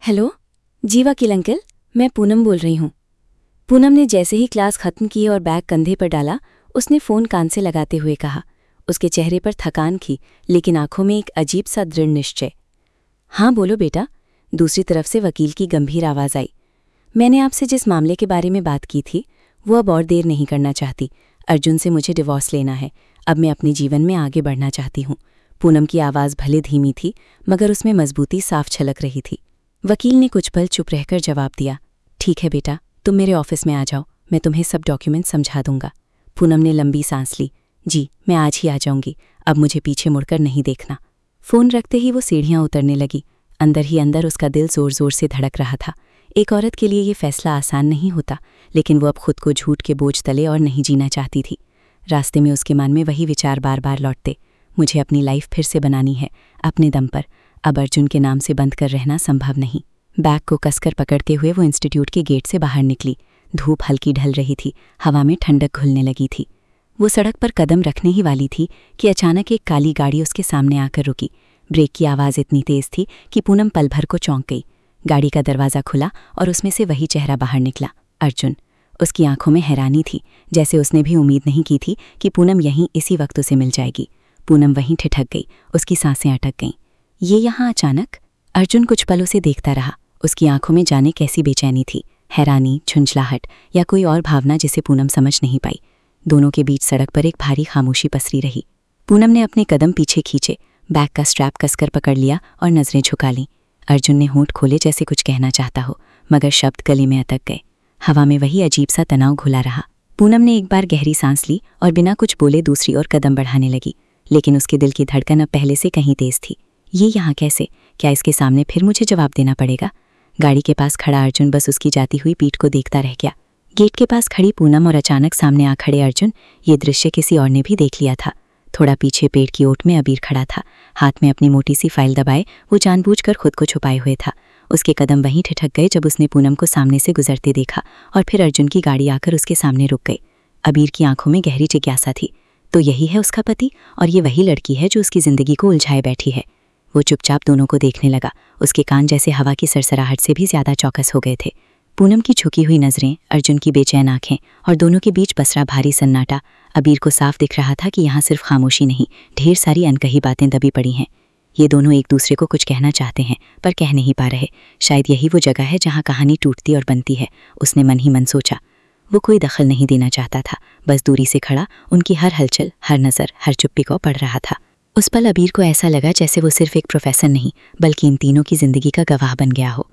Hello जी वकील uncle, मैं पूनम बोल रही हूँ। पूनम ने जैसे ही क्लास खत्म की और बैग कंधे पर डाला, उसने फ़ोन कान से लगाते हुए कहा। उसके चेहरे पर थकान थी, लेकिन आंखों में एक अजीब सा दृढ़ निश्चय। हाँ बोलो बेटा, दूसरी तरफ से वकील की गंभीर आवाज़ आई। मैंने आपसे जिस मामले के बारे में बात की थी, वो अब और देर नहीं करना चाहती। अर्जुन से मुझे डिवोर्स लेना है। अब मैं अपने जीवन में आगे बढ़ना चाहती हूँ। पूनम की आवाज़ भले धीमी थी, मगर उसमें मजबूती साफ छलक रही थी। वकील ने कुछ पल चुप रहकर जवाब दिया, ठीक है बेटा, तुम मेरे ऑफिस में आ जाओ, मैं तुम्हें सब डॉक्यूमेंट समझा दूंगा। पूनम ने लंबी सांस ली। जी, मैं आज ही आ जाऊंगी, अब मुझे पीछे मुड़कर नहीं देखना। फ़ोन रखते ही वो सीढ़ियाँ उतरने लगी। अंदर ही अंदर उसका दिल ज़ोर ज़ोर से धड़क रहा था। एक औरत के लिए ये फैसला आसान नहीं होता, लेकिन वो अब खुद को झूठ के बोझ तले और नहीं जीना चाहती थी। रास्ते में उसके मन में वही विचार बार बार लौटते, मुझे अपनी लाइफ फिर से बनानी है, अपने दम पर। अब अर्जुन के नाम से बंद कर रहना संभव नहीं। बैग को कसकर पकड़ते हुए वो इंस्टीट्यूट के गेट से बाहर निकली। धूप हल्की ढल रही थी, हवा में ठंडक घुलने लगी थी। वो सड़क पर कदम रखने ही वाली थी कि अचानक एक काली गाड़ी उसके सामने आकर रुकी। ब्रेक की आवाज़ इतनी तेज थी कि पूनम पल भर को चौंक गई। गाड़ी का दरवाज़ा खुला और उसमें से वही चेहरा बाहर निकला, अर्जुन। उसकी आंखों में हैरानी थी, जैसे उसने भी उम्मीद नहीं की थी कि पूनम यहीं इसी वक्त उसे मिल जाएगी। पूनम वहीं ठिठक गई, उसकी सांसें अटक गईं। ये यहाँ अचानक? अर्जुन कुछ पल उसे देखता रहा। उसकी आंखों में जाने कैसी बेचैनी थी, हैरानी, झुंझलाहट या कोई और भावना जिसे पूनम समझ नहीं पाई। दोनों के बीच सड़क पर एक भारी खामोशी पसरी रही। पूनम ने अपने कदम पीछे खींचे, बैग का स्ट्रैप कसकर पकड़ लिया और नजरें झुका लीं। अर्जुन ने होंठ खोले जैसे कुछ कहना चाहता हो, मगर शब्द गले में अटक गए। हवा में वही अजीब सा तनाव घुला रहा। पूनम ने एक बार गहरी सांस ली और बिना कुछ बोले दूसरी ओर कदम बढ़ाने लगी, लेकिन उसके दिल की धड़कन अब पहले से कहीं तेज थी। ये यहाँ कैसे? क्या इसके सामने फिर मुझे जवाब देना पड़ेगा? गाड़ी के पास खड़ा अर्जुन बस उसकी जाती हुई पीठ को देखता रह गया। गेट के पास खड़ी पूनम और अचानक सामने आ खड़े अर्जुन, ये दृश्य किसी और ने भी देख लिया था। थोड़ा पीछे पेड़ की ओट में अबीर खड़ा था, हाथ में अपनी मोटी सी फाइल दबाए वो जानबूझकर खुद को छुपाए हुए था। उसके कदम वहीं ठिठक गए जब उसने पूनम को सामने से गुजरते देखा और फिर अर्जुन की गाड़ी आकर उसके सामने रुक गई। अबीर की आंखों में गहरी जिज्ञासा थी, तो यही है उसका पति और ये वही लड़की है जो उसकी जिंदगी को उलझाए बैठी है। वो चुपचाप दोनों को देखने लगा, उसके कान जैसे हवा की सरसराहट से भी ज्यादा चौकस हो गए थे। पूनम की झुकी हुई नजरें, अर्जुन की बेचैन आंखें और दोनों के बीच पसरा भारी सन्नाटा। अबीर को साफ दिख रहा था कि यहाँ सिर्फ खामोशी नहीं, ढेर सारी अनकही बातें दबी पड़ी हैं। ये दोनों एक दूसरे को कुछ कहना चाहते हैं पर कह नहीं पा रहे। शायद यही वो जगह है जहाँ कहानी टूटती और बनती है, उसने मन ही मन सोचा। वो कोई दखल नहीं देना चाहता था, बस दूरी से खड़ा उनकी हर हलचल, हर नज़र, हर चुप्पी को पढ़ रहा था। उस पल अबीर को ऐसा लगा जैसे वो सिर्फ एक प्रोफेसर नहीं, बल्कि इन तीनों की जिंदगी का गवाह बन गया हो।